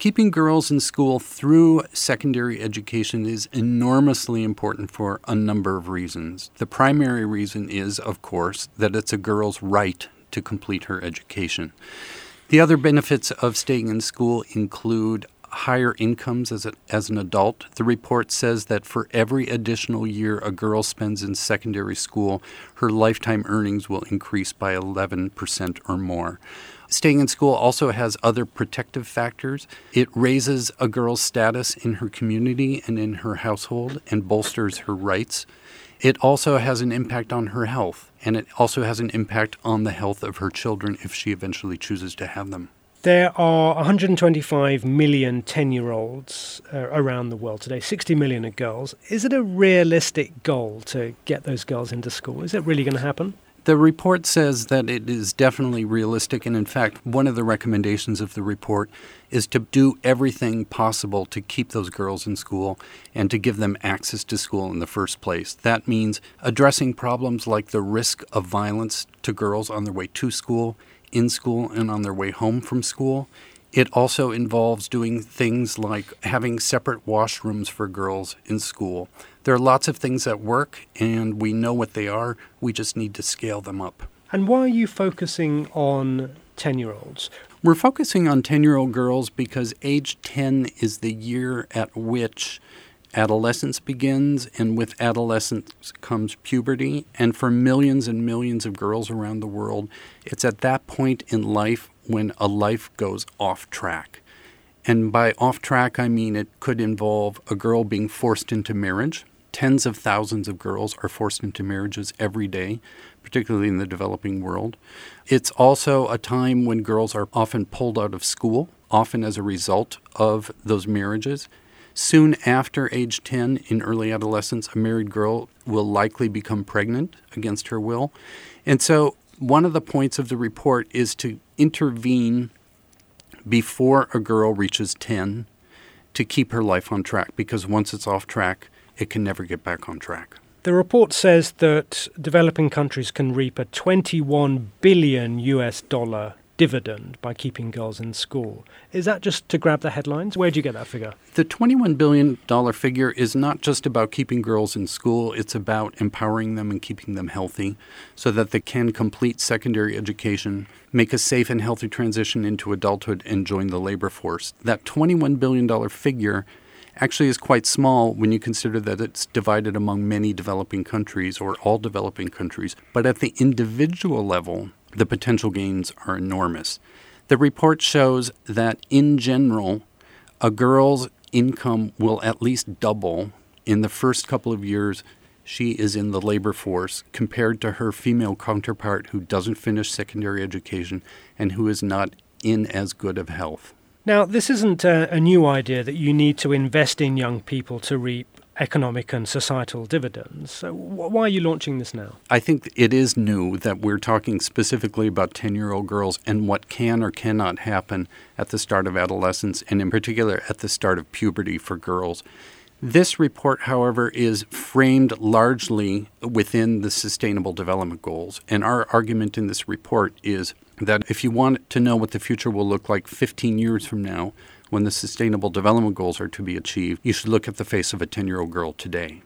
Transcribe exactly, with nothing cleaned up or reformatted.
Keeping girls in school through secondary education is enormously important for a number of reasons. The primary reason is, of course, that it's a girl's right to complete her education. The other benefits of staying in school include higher incomes as, a, as an adult. The report says that for every additional year a girl spends in secondary school, her lifetime earnings will increase by eleven percent or more. Staying in school also has other protective factors. It raises a girl's status in her community and in her household and bolsters her rights. It also has an impact on her health, and it also has an impact on the health of her children if she eventually chooses to have them. There are one hundred twenty-five million ten-year-olds uh, around the world today. sixty million are girls. Is it a realistic goal to get those girls into school? Is it really going to happen? The report says that it is definitely realistic, and in fact, one of the recommendations of the report is to do everything possible to keep those girls in school and to give them access to school in the first place. That means addressing problems like the risk of violence to girls on their way to school, in school, and on their way home from school. It also involves doing things like having separate washrooms for girls in school. There are lots of things that work, and we know what they are. We just need to scale them up. And why are you focusing on ten-year-olds? We're focusing on ten-year-old girls because age ten is the year at which adolescence begins, and with adolescence comes puberty. And for millions and millions of girls around the world, it's at that point in life when a life goes off track. And by off track, I mean it could involve a girl being forced into marriage. Tens of thousands of girls are forced into marriages every day, particularly in the developing world. It's also a time when girls are often pulled out of school, often as a result of those marriages. Soon after age ten, in early adolescence, a married girl will likely become pregnant against her will. And so one of the points of the report is to intervene before a girl reaches ten to keep her life on track, because once it's off track, it can never get back on track. The report says that developing countries can reap a twenty-one billion U S dollar dividend by keeping girls in school. Is that just to grab the headlines? Where do you get that figure? The twenty-one billion dollars figure is not just about keeping girls in school. It's about empowering them and keeping them healthy so that they can complete secondary education, make a safe and healthy transition into adulthood, and join the labor force. That twenty-one billion dollars figure actually is quite small when you consider that it's divided among many developing countries or all developing countries. But at the individual level, the potential gains are enormous. The report shows that in general, a girl's income will at least double in the first couple of years she is in the labor force compared to her female counterpart who doesn't finish secondary education and who is not in as good of health. Now, this isn't a, a new idea that you need to invest in young people to reap economic and societal dividends. So why are you launching this now? I think it is new that we're talking specifically about ten-year-old girls and what can or cannot happen at the start of adolescence, and in particular at the start of puberty for girls. This report, however, is framed largely within the Sustainable Development Goals. And our argument in this report is that if you want to know what the future will look like fifteen years from now, when the Sustainable Development Goals are to be achieved, you should look at the face of a ten-year-old girl today.